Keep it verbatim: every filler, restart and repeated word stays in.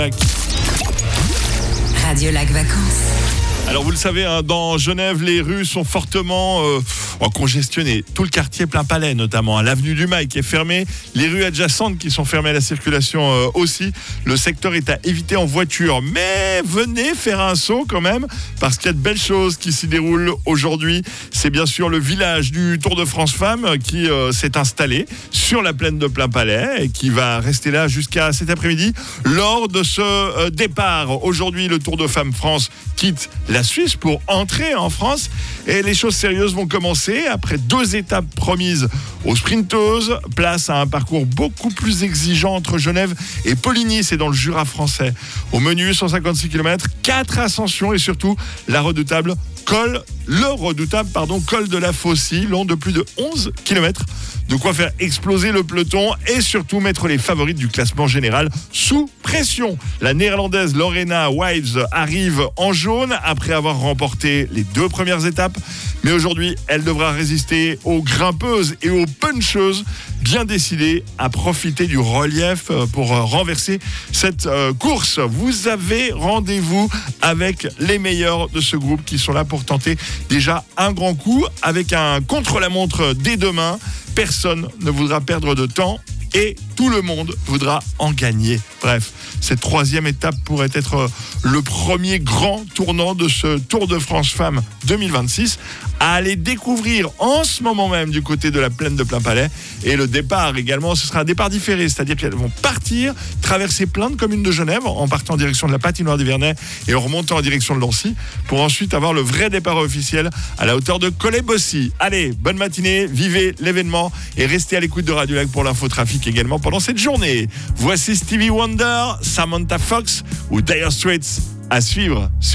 Lac. Radio Lac Vacances. Alors vous le savez, hein, dans Genève, les rues sont fortement euh, congestionnées. Tout le quartier plein palais notamment. Hein. L'avenue du Mail qui est fermée. Les rues adjacentes qui sont fermées à la circulation euh, aussi. Le secteur est à éviter en voiture. Mais venez faire un saut quand même, parce qu'il y a de belles choses qui s'y déroulent aujourd'hui. C'est bien sûr le village du Tour de France Femmes qui euh, s'est installé sur la plaine de Plein Palais et qui va rester là jusqu'à cet après-midi. Lors de ce euh, départ, aujourd'hui, le Tour de Femmes France quitte la Suisse pour entrer en France et les choses sérieuses vont commencer après deux étapes promises aux sprinteuses. Place à un parcours beaucoup plus exigeant entre Genève et Poligny, c'est dans le Jura français. Au menu, cent cinquante-six kilomètres, quatre ascensions et surtout la redoutable col, le redoutable pardon, col de la Faucille, long de plus de onze kilomètres. De quoi faire exploser le peloton et surtout mettre les favorites du classement général sous pression. La néerlandaise Lorena Wives arrive en jaune après avoir remporté les deux premières étapes. Mais aujourd'hui, elle devra résister aux grimpeuses et aux puncheuses bien décidées à profiter du relief pour renverser cette course. Vous avez rendez-vous avec les meilleurs de ce groupe qui sont là pour tenter déjà un grand coup avec un contre-la-montre dès demain. Personne ne voudra perdre de temps et tout le monde voudra en gagner. Bref, cette troisième étape pourrait être le premier grand tournant de ce Tour de France Femmes deux mille vingt-six à aller découvrir en ce moment même du côté de la plaine de Plein Palais. Et le départ également, ce sera un départ différé, c'est-à-dire qu'elles vont partir, traverser plein de communes de Genève en partant en direction de la patinoire du Vernet et en remontant en direction de Lancy pour ensuite avoir le vrai départ officiel à la hauteur de Collet-Bossy. Allez, bonne matinée, vivez l'événement et restez à l'écoute de Radio Lac pour l'infotrafic également pendant cette journée. Voici Stevie Wonder, Samantha Fox ou Dire Straits à suivre.